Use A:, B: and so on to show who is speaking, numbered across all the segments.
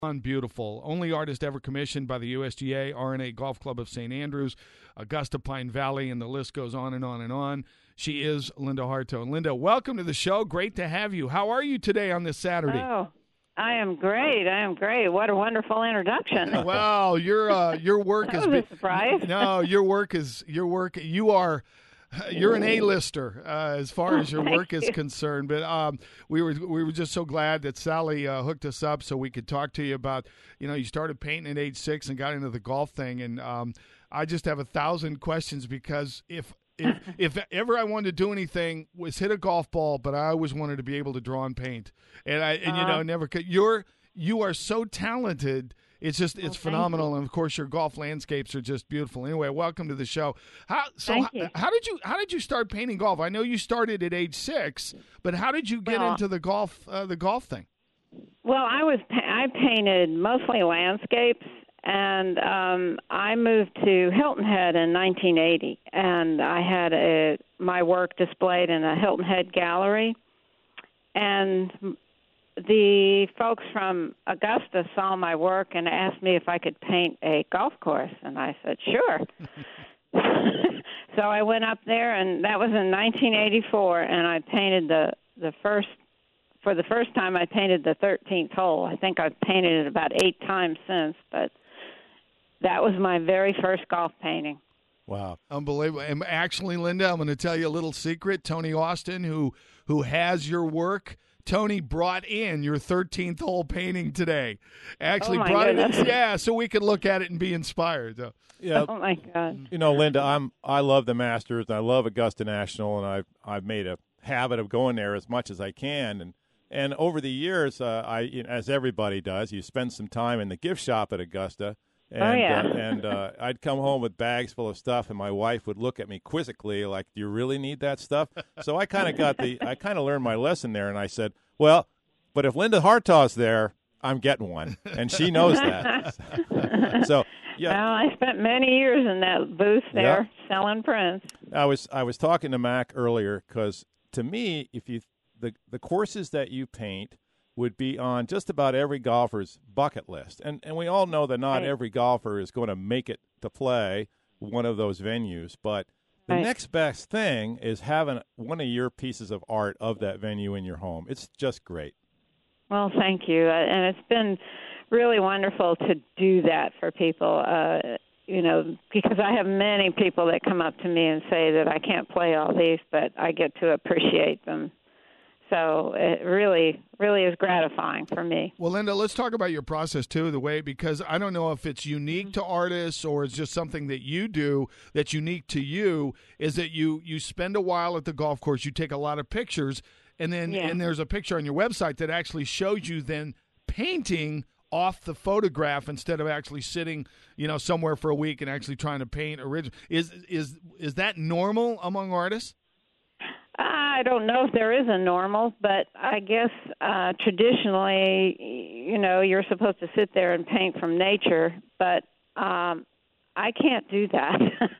A: Beautiful. Only artist ever commissioned by the USGA, RNA Golf Club of St. Andrews, Augusta Pine Valley, and the list goes on and on and on. She is Linda Harto. Linda, welcome to the show. Great to have you. How are you today on this Saturday?
B: Oh, I am great. What a wonderful introduction.
A: Well, your work is
B: a surprise.
A: No, your work. You're an A-lister as far as your work is concerned. But we were just so glad that Sally hooked us up so we could talk to you about, you started painting at age 6 and got into the golf thing. And I just have 1,000 questions because if ever I wanted to do anything was hit a golf ball, but I always wanted to be able to draw and paint. And never could. You are so talented. It's phenomenal, and of course your golf landscapes are just beautiful. Anyway, welcome to the show. How did you start painting golf? I know you started at age 6, but how did you get into the golf thing?
B: Well, I painted mostly landscapes, and I moved to Hilton Head in 1980, and I had my work displayed in a Hilton Head gallery, and the folks from Augusta saw my work and asked me if I could paint a golf course, and I said, sure. So I went up there, and that was in 1984, and I painted for the first time I painted the 13th hole. I think I've painted it about 8 times since, but that was my very first golf painting.
A: Wow. Unbelievable. And actually, Linda, I'm going to tell you a little secret. Tony Austin, who has your work, Tony brought in your 13th hole painting today. Actually brought
B: goodness.
A: it in, so we could look at it and be inspired.
B: Yeah. Oh my God.
C: Linda, I love the Masters. I love Augusta National, and I've made a habit of going there as much as I can. And over the years, as everybody does, you spend some time in the gift shop at Augusta. And, I'd come home with bags full of stuff, and my wife would look at me quizzically, like, "Do you really need that stuff?" So I kind of learned my lesson there, and I said, "Well, but if Linda Hartaugh's there, I'm getting one," and she knows that. So yeah.
B: Well, I spent many years in that booth there selling prints.
C: I was talking to Mac earlier because to me, the courses that you paint would be on just about every golfer's bucket list. And we all know that not every golfer is going to make it to play one of those venues. But the next best thing is having one of your pieces of art of that venue in your home. It's just great.
B: Well, thank you. And it's been really wonderful to do that for people, because I have many people that come up to me and say that I can't play all these, but I get to appreciate them. So it really, really is gratifying for me.
A: Well, Linda, let's talk about your process, too, because I don't know if it's unique to artists or it's just something that you do that's unique to you, is that you spend a while at the golf course, you take a lot of pictures, and then and there's a picture on your website that actually shows you then painting off the photograph instead of actually sitting, somewhere for a week and actually trying to paint original. Is that normal among artists?
B: I don't know if there is a normal, but I guess traditionally, you're supposed to sit there and paint from nature, but I can't do that.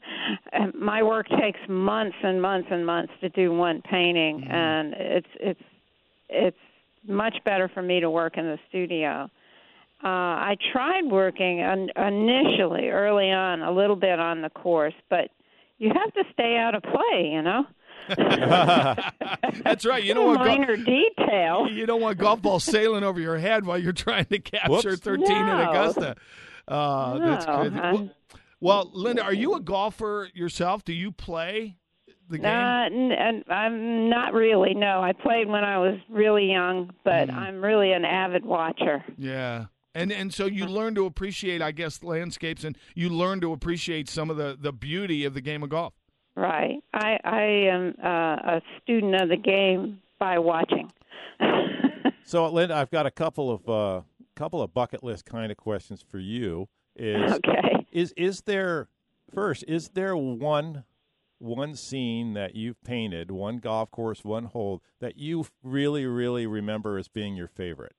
B: My work takes months and months and months to do one painting, and it's much better for me to work in the studio. I tried working initially, early on, a little bit on the course, but you have to stay out of play,
A: That's right. You don't want
B: minor detail.
A: You don't want golf balls sailing over your head while you're trying to capture 13 at Augusta. That's good. Well, Linda, are you a golfer yourself? Do you play the game?
B: I'm not really. No, I played when I was really young, but I'm really an avid watcher.
A: Yeah. And so you learn to appreciate, I guess, landscapes, and you learn to appreciate some of the beauty of the game of golf.
B: Right. I am a student of the game by watching.
C: So, Linda, I've got a couple of bucket list kind of questions for you.
B: Okay.
C: Is there one scene that you've painted, one golf course, one hole that you really, really remember as being your favorite?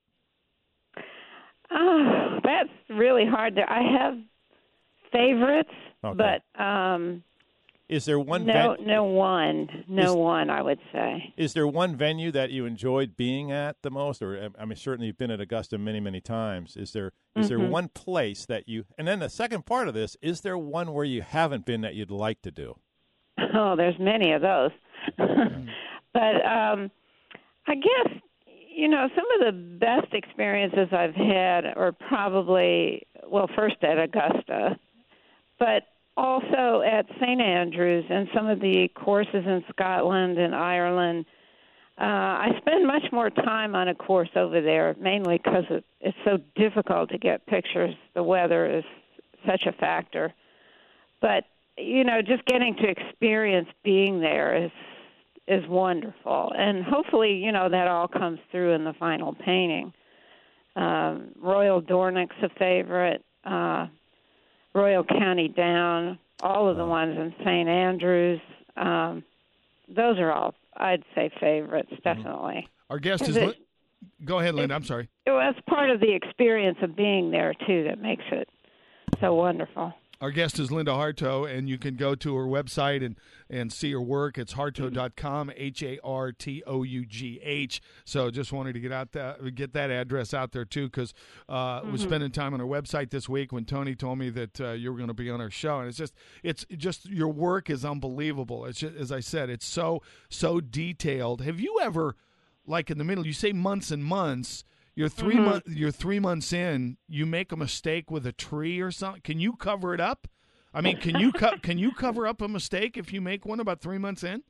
B: That's really hard. I have favorites, but
C: Is there one?
B: No one. I would say.
C: Is there one venue that you enjoyed being at the most? Or I mean, certainly you've been at Augusta many, many times. Is there one place that you? And then the second part of this: is there one where you haven't been that you'd like to do?
B: Oh, there's many of those. But I guess some of the best experiences I've had are probably first at Augusta, but also at St. Andrews and some of the courses in Scotland and Ireland. I spend much more time on a course over there, mainly because it's so difficult to get pictures. The weather is such a factor. But, just getting to experience being there is wonderful. And hopefully, that all comes through in the final painting. Royal Dornoch's a favorite. Royal County Down, all of the ones in St. Andrews. Those are all, I'd say, favorites, definitely.
A: Our guest is... Go ahead, Linda. I'm sorry.
B: It was part of the experience of being there, too, that makes it so wonderful.
A: Our guest is Linda Hartough, and you can go to her website and see her work. It's hartough.com, HARTOUGH. So just wanted to get that address out there, too, because I was spending time on her website this week when Tony told me that you were going to be on our show. And it's just your work is unbelievable. It's just, as I said, it's so detailed. Have you ever, like in the middle, you say months and months, you're 3 months in, you make a mistake with a tree or something. Can you cover it up? I mean, can you cover up a mistake if you make one about 3 months in?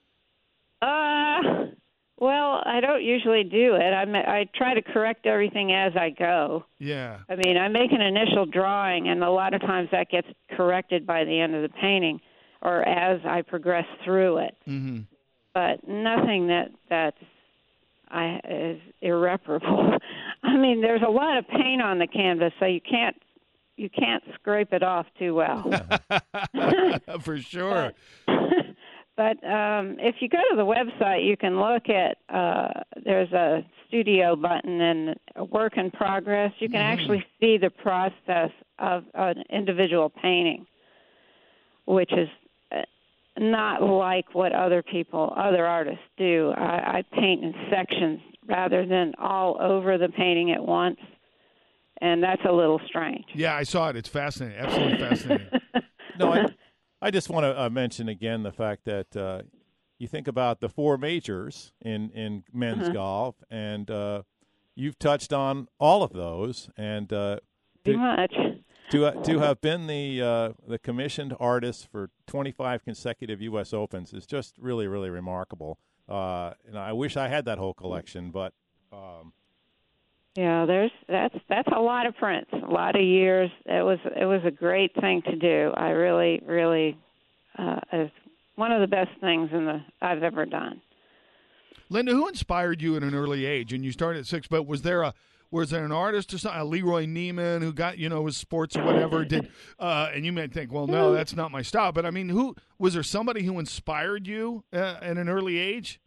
B: Well, I don't usually do it. I try to correct everything as I go.
A: Yeah.
B: I mean, I make an initial drawing, and a lot of times that gets corrected by the end of the painting or as I progress through it. Mm-hmm. But nothing that's is irreparable. I mean, there's a lot of paint on the canvas, so you can't scrape it off too well.
A: For sure.
B: But if you go to the website, you can look at there's a studio button and a work in progress. You can actually see the process of an individual painting, which is not like what other artists do. I paint in sections rather than all over the painting at once, and that's a little strange.
A: Yeah, I saw it. It's fascinating, absolutely fascinating.
C: No, I just want to mention again the fact that you think about the four majors in men's golf, and you've touched on all of those, and
B: too much.
C: To have been the commissioned artist for 25 consecutive U.S. Opens is just really, really remarkable. And I wish I had that whole collection, but
B: yeah, that's a lot of prints, a lot of years. It was a great thing to do. I really, really, it's one of the best things I've ever done.
A: Linda, who inspired you at an early age? And you started at 6, but was there an artist or something, Leroy Neiman, who got, was sports or whatever, and you may think, well, no, that's not my style. But, I mean, was there somebody who inspired you at an early age?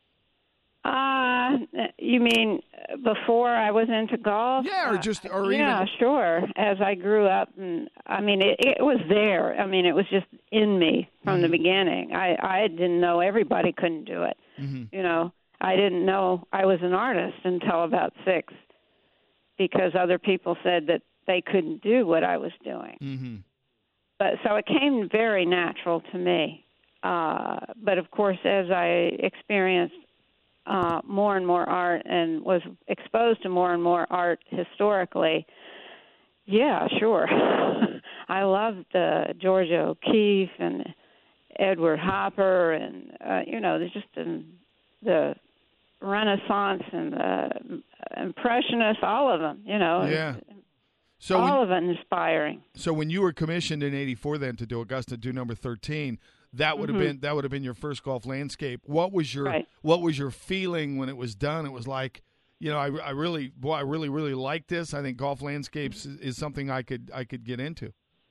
B: You mean before I was into golf?
A: Yeah,
B: yeah, sure. As I grew up, and I mean, it was there. I mean, it was just in me from the beginning. I didn't know everybody couldn't do it. Mm-hmm. I didn't know I was an artist until about 6. Because other people said that they couldn't do what I was doing. Mm-hmm. But so it came very natural to me. But of course, as I experienced more and more art and was exposed to more and more art historically, yeah, sure. I loved Georgia O'Keeffe and Edward Hopper and, there's just the Renaissance and the Impressionists, all of them,
A: Yeah. So
B: all of it inspiring.
A: So when you were commissioned in '84, then to do Augusta, do number 13, that would have been your first golf landscape. What was your feeling when it was done? It was like, I really like this. I think golf landscapes is something I could get into.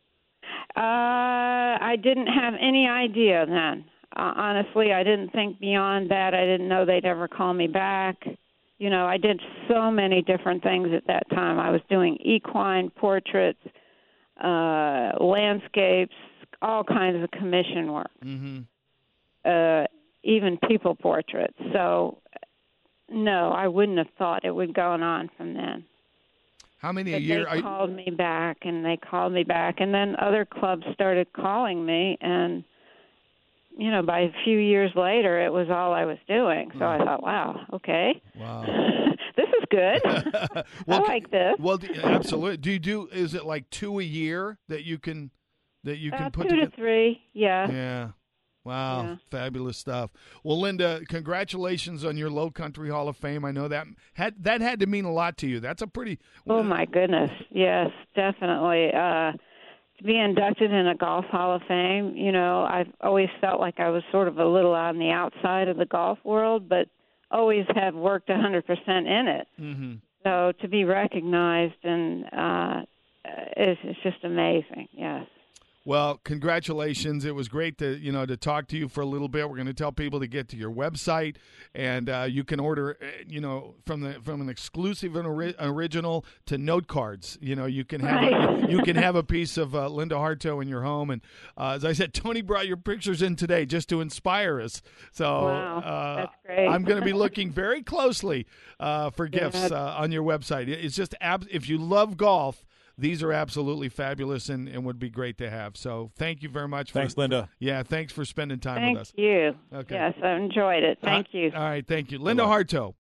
B: I didn't have any idea then. Honestly, I didn't think beyond that. I didn't know they'd ever call me back. I did so many different things at that time. I was doing equine portraits, landscapes, all kinds of commission work,
A: Mm-hmm.
B: even people portraits. So, no, I wouldn't have thought it would go on from then.
A: How many
B: But
A: a year?
B: they called me back, and they called me back, and then other clubs started calling me, and by a few years later, it was all I was doing. So I thought, wow, okay.
A: Wow.
B: This is good. I like this.
A: Well, absolutely. Is it like 2 a year that you can put
B: 2
A: together?
B: to 3, yeah.
A: Yeah. Wow.
B: Yeah.
A: Fabulous stuff. Well, Linda, congratulations on your Low Country Hall of Fame. I know that had to mean a lot to you. That's a pretty
B: Oh, my goodness. Yes, definitely. To be inducted in a Golf Hall of Fame, I've always felt like I was sort of a little on the outside of the golf world, but always have worked 100% in it.
A: Mm-hmm.
B: So to be recognized and is just amazing. Yes.
A: Well, congratulations. It was great to talk to you for a little bit. We're going to tell people to get to your website, and you can order, from an exclusive and original to note cards. You can have a piece of Linda Harto in your home. And as I said, Tony brought your pictures in today just to inspire us. So
B: wow, that's great.
A: I'm going to be looking very closely for gifts on your website. It's just if you love golf, these are absolutely fabulous and would be great to have. So thank you very much.
C: Thanks, Linda.
A: Thanks for spending time with us.
B: Thank you.
A: Okay.
B: Yes, I enjoyed it. Thank you.
A: All right, thank you. Linda Harto.